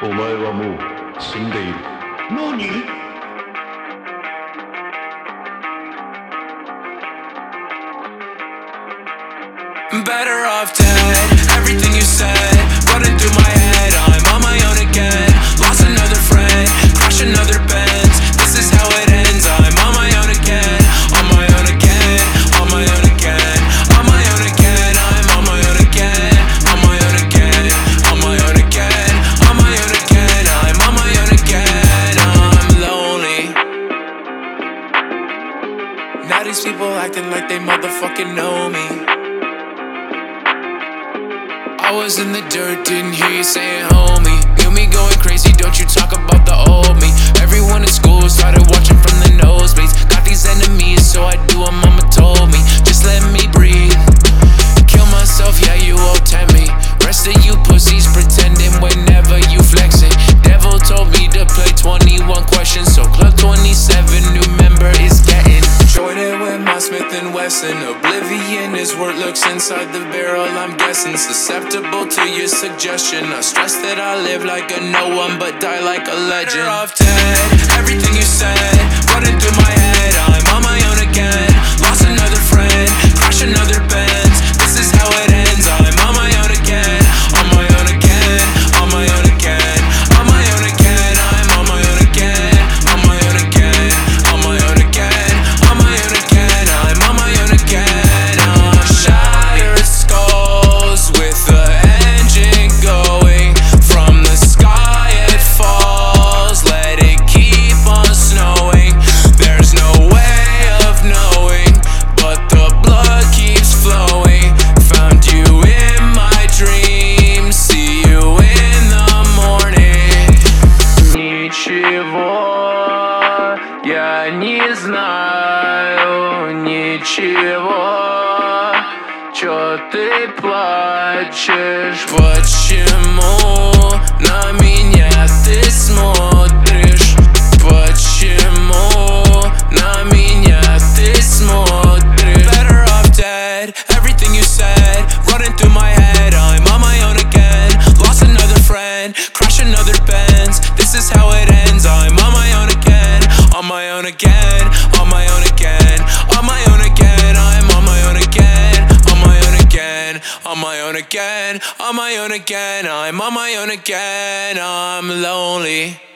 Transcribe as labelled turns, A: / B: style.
A: お前はもう死んでいる。
B: 何？
C: Better off dead. Everything you said running through my head. I'm on my own again. Lost another friend, crash another Benz. This is how it ends. I'm on my own again. On my own again. On my own again. On my own again. I'm on my own again. On my own again. On my own again. On my own again. I'm on my own again. I'm lonely. Now these people acting like they motherfucking know me. I was in the dirt, didn't hear you saying homie. Knew me going crazy, don't you talk about the old me. Everyone in school started watching from the nosebleeds. Got these enemies, so I do what mama told me. Just let me breathe. Kill myself, yeah, you all tempt me. Rest of you pussies pretending whenever you flexing. Devil told me to play 21 questions, so Club 27, new member is getting. Joined it with my Smith & Wesson. Oblivion is where it looks inside the barrel, I'm guessing. Susceptible to your suggestion. I stress that I live like a no one, but die like a legend. Better off dead. Everything you said running through my head. I'm on my own again. Lost another friend, crash another Benz. This is how it ends. I'm on my own again. On my own again. On my own again. On my own again. I'm on my own again. On my own again. On my own again. On my own again. I'm on my own again. I'm shattered skulls with the engine going. From the sky it falls. Let it keep on snowing. There's no way of knowing, but the blood keeps flowing. Found you in my dreams. See you in the morning. Ничего я не знаю, ничего. Чё ты плачешь? Почему на меня ты смотришь? Почему на меня ты смотришь? Better off dead. Everything you said running through my head. I'm on my own again. Lost another friend, crash another Benz. This is how it ends. I'm on my own again. On my own again. On my own again. On my own again. I'm on my own again. On my own again. On my own again. On my own again. I'm on my own again. I'm lonely.